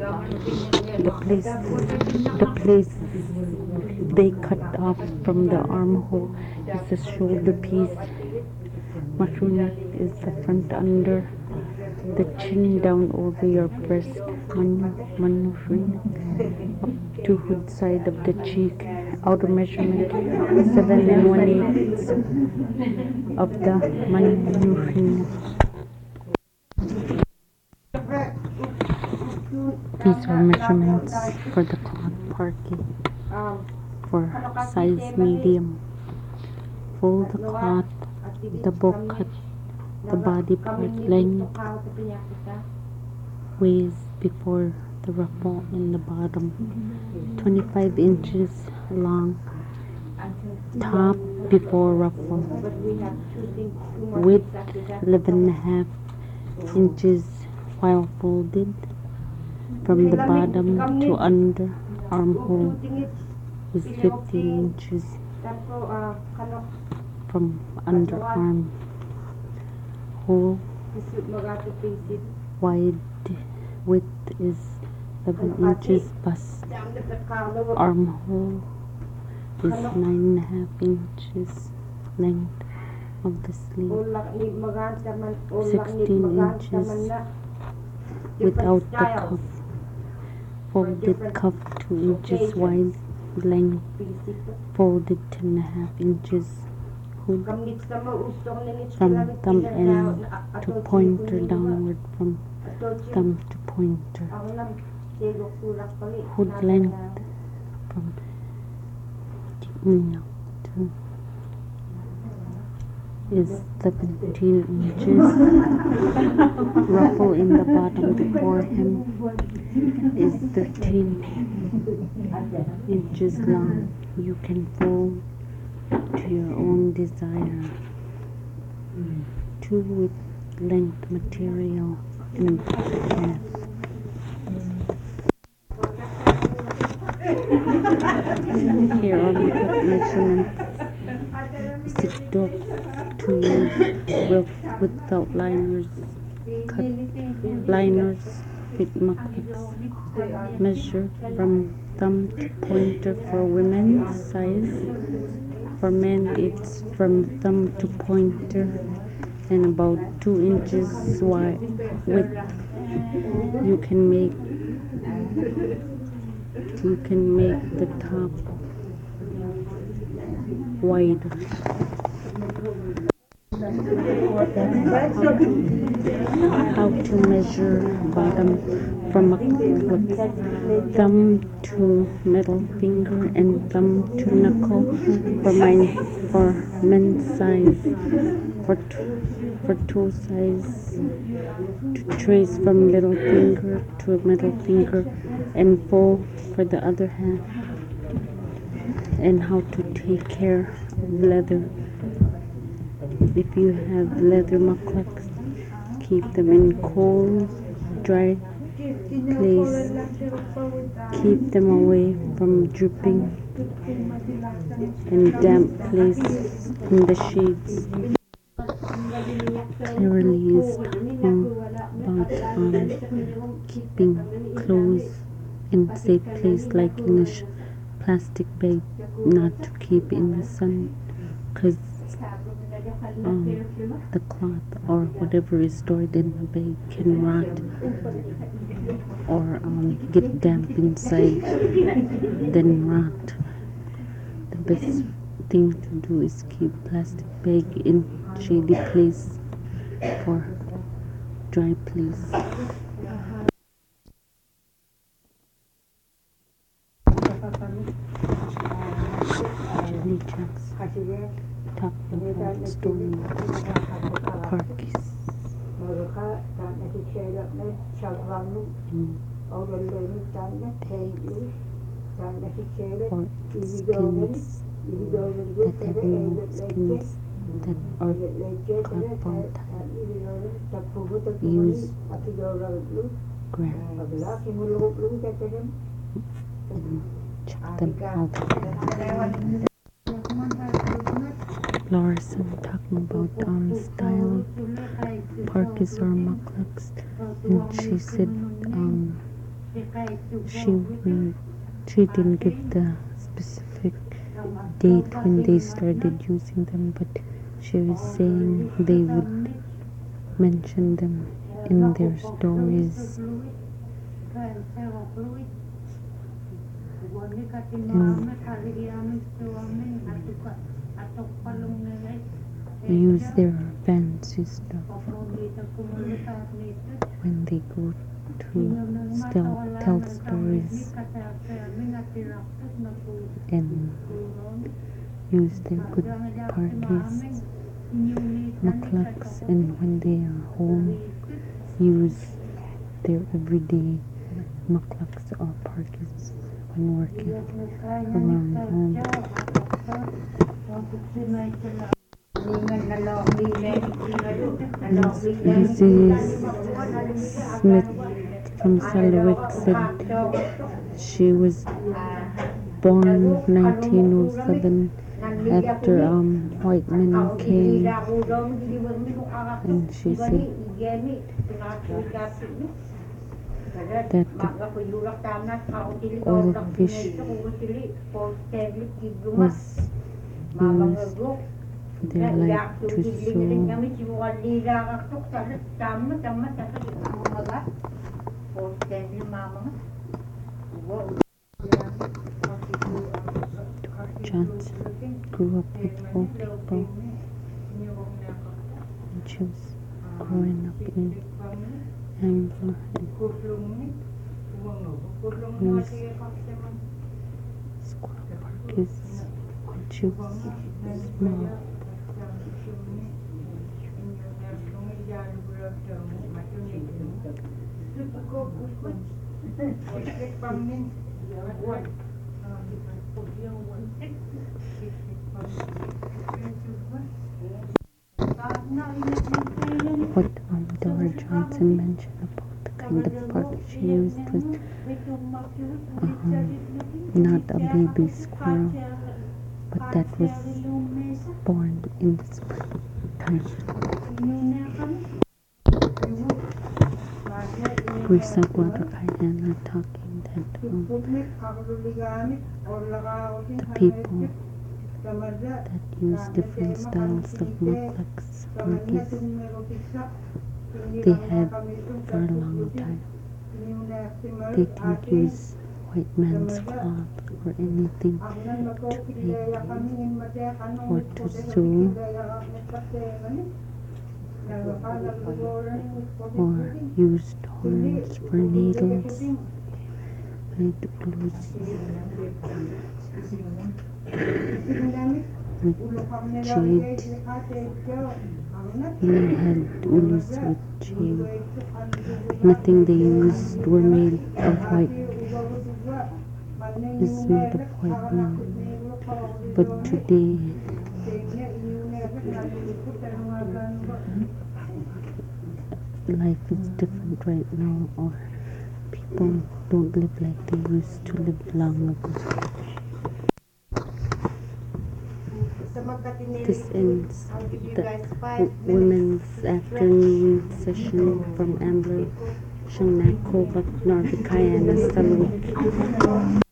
the place they cut off from the armhole is the shoulder piece. Makruna is the front under the chin down over your breast. Manufrina up to hood side of the cheek. Outer measurement 7 and 1/8 of the manufrina. These are measurements for the cloth parky for size medium. Fold the cloth, double cut the body part length, waist before the ruffle in the bottom, 25 inches long, top before ruffle, width 11.5 inches while folded from the bottom to under armhole is 15 inches from underarm hole. Wide width is 11 inches. Bust armhole is 9.5 inches. Length of the sleeve 16 inches without the cuff. Folded cuff 2 inches wide. Length folded 10.5 inches. Hood from thumb end to pointer downward from thumb to pointer. Hood length from to is 17 inches. Ruffle in the bottom before hem is 13 inches long. You can fold to your own desire. 2 with length material and half. Here are the measurements. 6 to use without liners. Cut liners with muckets. Measure from thumb to pointer for women's size. For men, it's from thumb to pointer and about 2 inches wide width. You can make the top wider. How to measure bottom from a thumb to middle finger and thumb to knuckle for men's size. For toe size, to trace from little finger to middle finger and fold for the other half. And how to take care of leather. If you have leather mucklucks, keep them in cold, dry place. Keep them away from dripping and damp places in the shades. Clearly is talking about keeping clothes in safe place like in a plastic bag, not to keep in the sun, because the cloth or whatever is stored in the bag can rot or get damp inside, then rot. The best thing to do is keep plastic bag in shady place or dry place. Jenny Jacks talking about story parkies. Or skins that have no skins that are cardboard type. Use grabs and check them out. Larson talking about style parkies or mucklucks, and she said she didn't give the specific date when they started using them, but she was saying they would mention them in their stories. And use their fancy stuff when they go to tell stories and use their good parties, muklaks, and when they are home, use their everyday muklaks or parties when working around home. Lucy Smith from Selwick said she was born 1907 after white men came, and she said that all fish was used for their life to Johnson grew up with four people when she was growing up in Anglo, and used squirrel parties when she was small. What Dora Johnson mentioned about the kind of park she used was not a baby squirrel, but that was born in the springtime. Brisagwa Kainan are talking that the people that use different styles of muklaks, parties, they had for a long time. They didn't use white man's cloth or anything to make or to sew or used horns for needles. Made glues with jade. They had ulus with jade. Nothing they used were made of white. Is made of white men. But today, life is different right now, or people don't live like they used to live long ago. This ends the women's afternoon session from Ambler, Shangnakobak, Norvikaya, and Selwick.